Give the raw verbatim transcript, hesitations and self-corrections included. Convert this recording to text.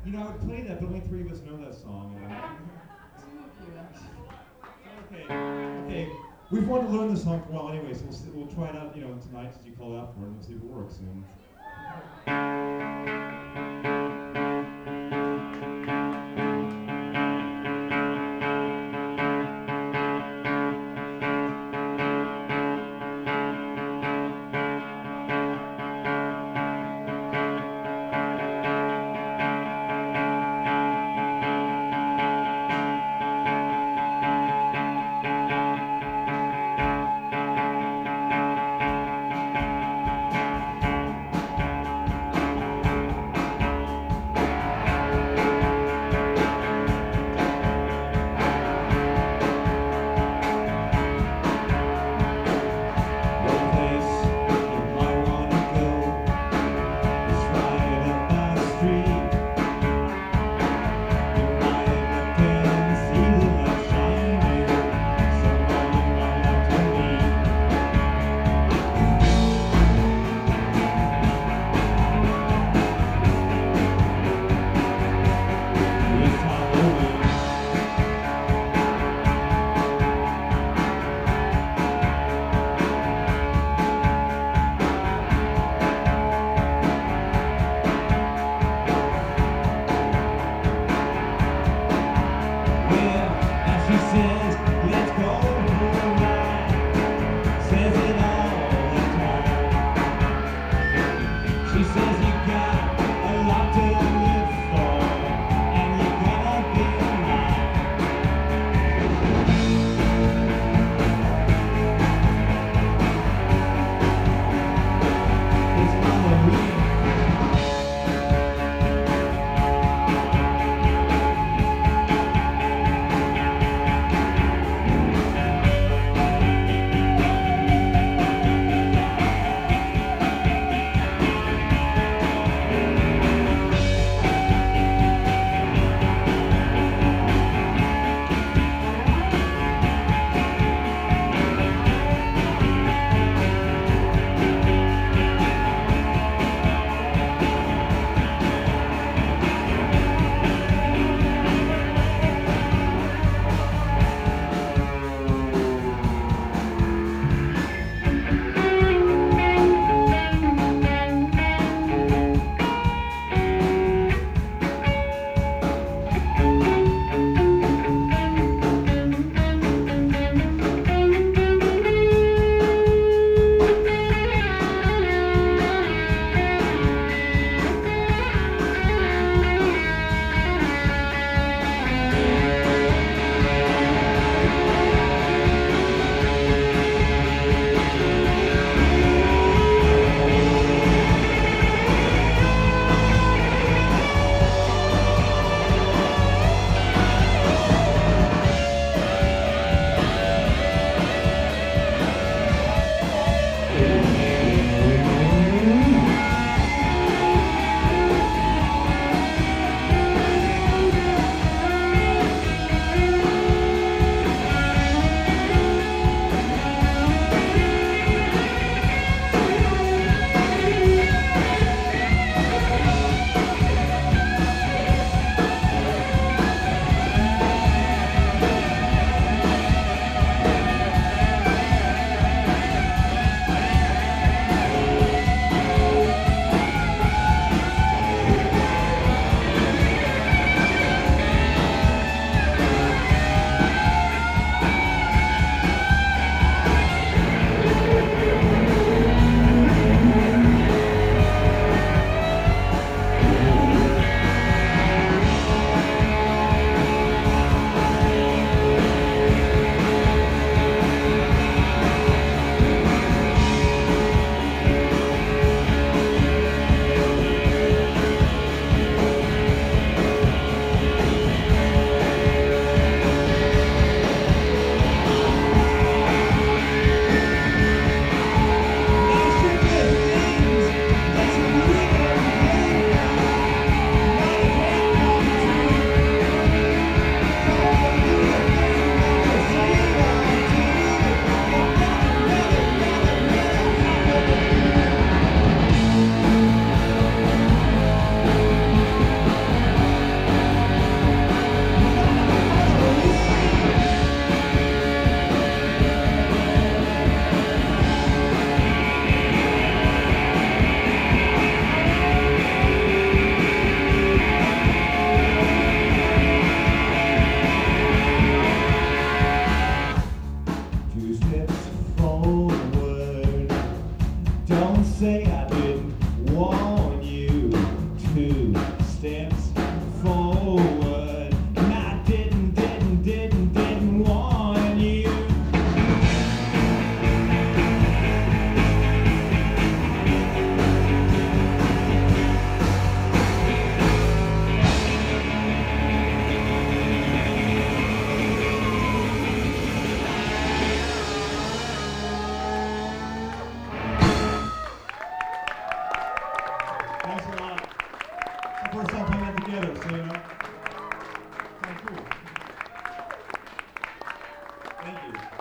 You know, I would play that, but only three of us know that song. And Two of you, actually. okay, okay. We've wanted to learn this song for a while anyway, so we'll, we'll try it out, you know, tonight as you call out for it, and we'll see if it works. And say I didn't warn you. Two steps forward, and I didn't, didn't, didn't, didn't warn you. Thanks a lot. It's the first time putting that together, so you know. Kind of cool.